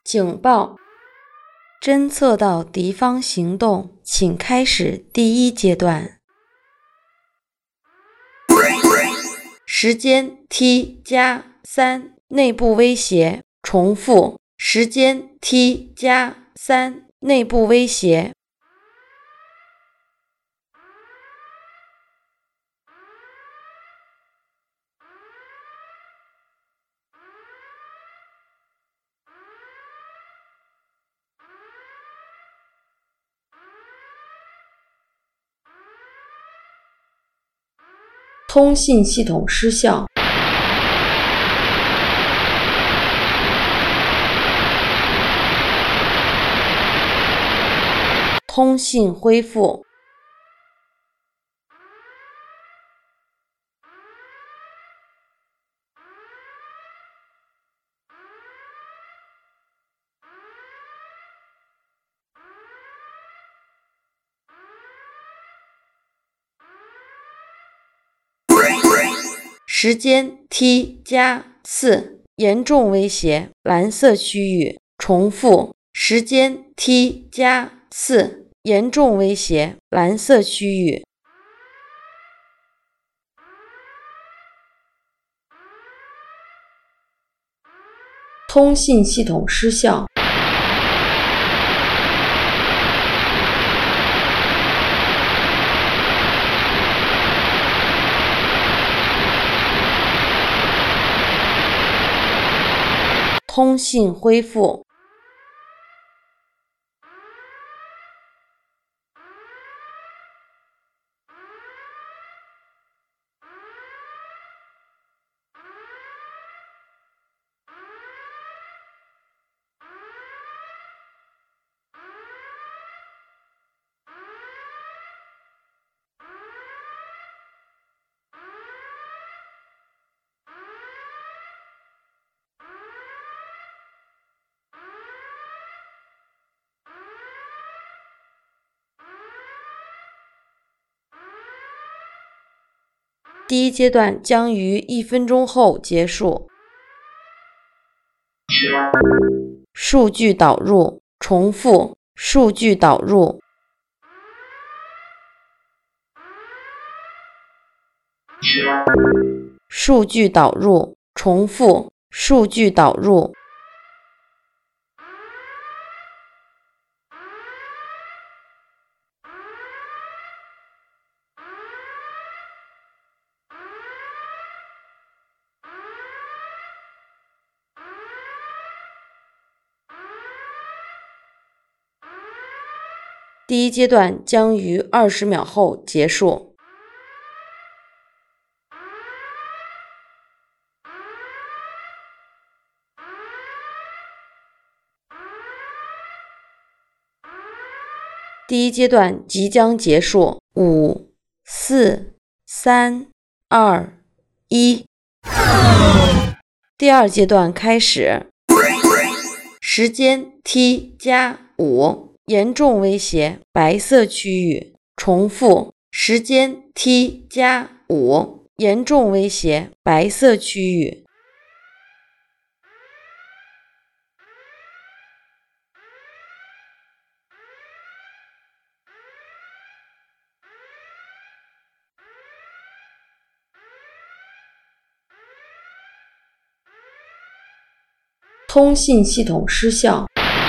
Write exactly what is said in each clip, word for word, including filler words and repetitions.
警报，侦测到敌方行动，请开始第一阶段。时间 T 加三，内部威胁，重复。时间 T 加三，内部威胁。通信系统失效。通信恢复。时间 T 加四，严重威胁，蓝色区域，重复。时间 T 加四，严重威胁，蓝色区域。通信系统失效。通信恢复。第一阶段将于一分钟后结束。数据导入，重复。数据导入。数据导入，重复。数据导入。第一阶段将于二十秒后结束。第一阶段即将结束。五、四、三、二、一。第二阶段开始。时间 T 加五。严重威胁，白色区域，重复。时间 T 加五，严重威胁，白色区域。通信系统失效。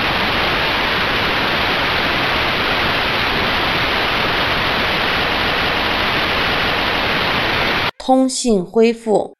通信恢复。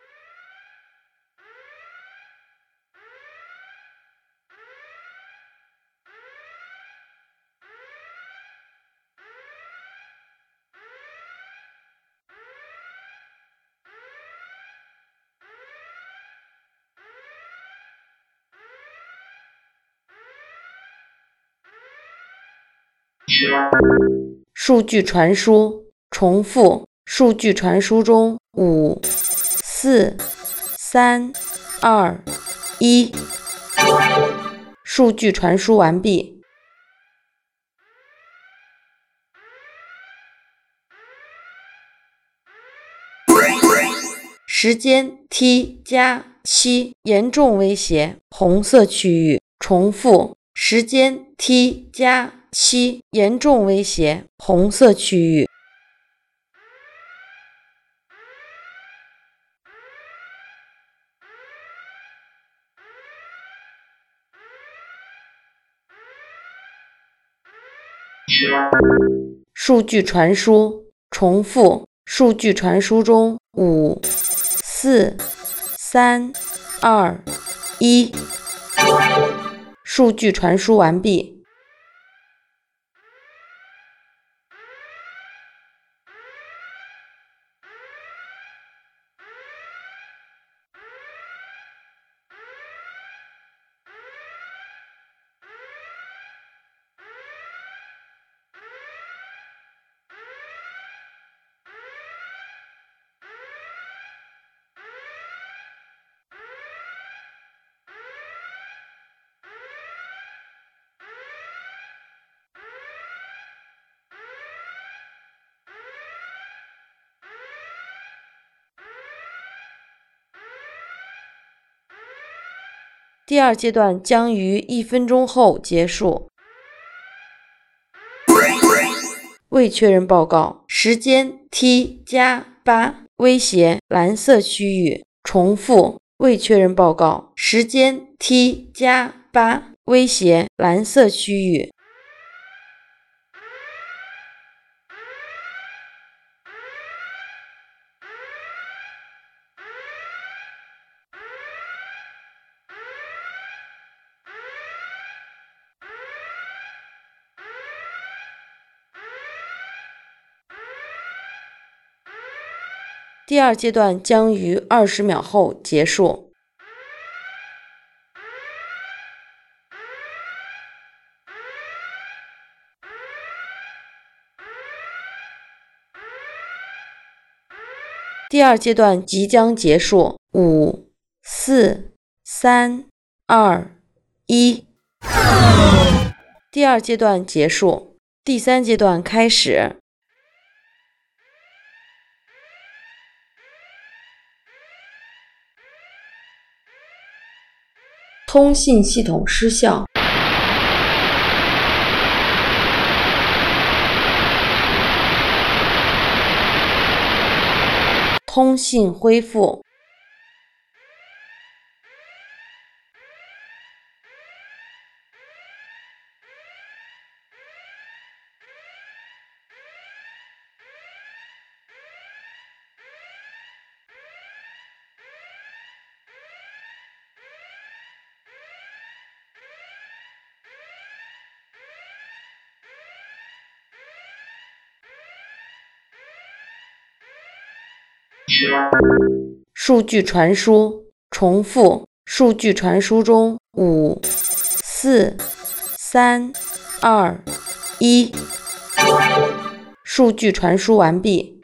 数据传输，重复。数据传输中，五、四、三、二、一。数据传输完毕。时间 T 加七，严重威胁，红色区域。 重复，时间 T 加七，严重威胁，红色区域。数据传输，重复，数据传输中五、四、三、二、一，数据传输完毕。第二阶段将于一分钟后结束。未确认报告，时间 T 加八，威胁，蓝色区域。重复，未确认报告，时间 T 加八，威胁，蓝色区域。第二阶段将于二十秒后结束。第二阶段即将结束，五、四、三、二、一。第二阶段结束，第三阶段开始。通信系统失效。通信恢复。数据传输，重复，数据传输中五、四、三、二、一，数据传输完毕。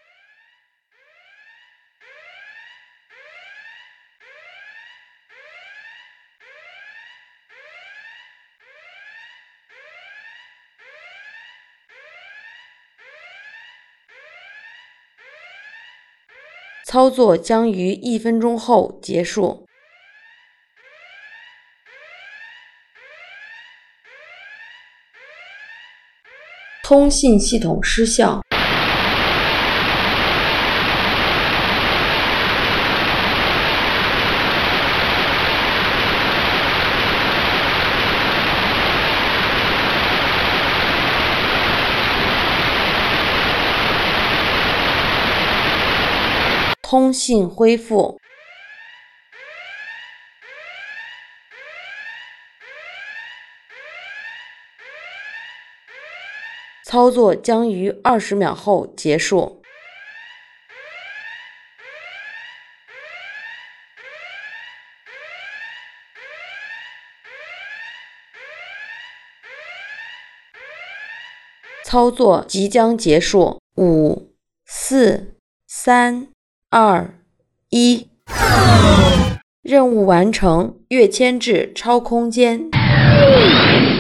操作将于一分钟后结束。通信系统失效。通信恢复。操作将于二十秒后结束。操作即将结束。五、四、三、二、一。任务完成，跃迁至超空间。